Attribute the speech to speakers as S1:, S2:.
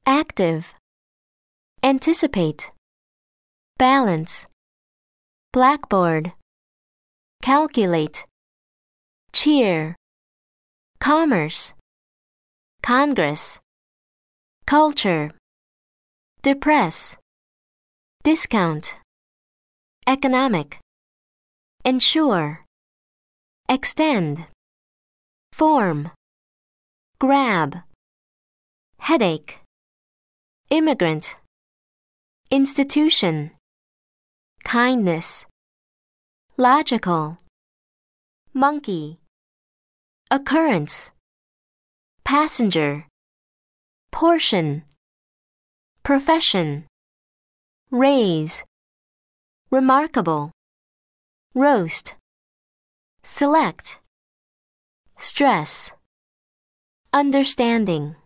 S1: active, anticipate, balance, blackboard, calculate, cheer, commerce, Congress, culture, depress, discount, economic, ensure, extend, form, grab, headache, immigrant, institution, kindness, logical, monkey, occurrence, passenger, portion, profession, raise, remarkable, roast, select, stress, understanding.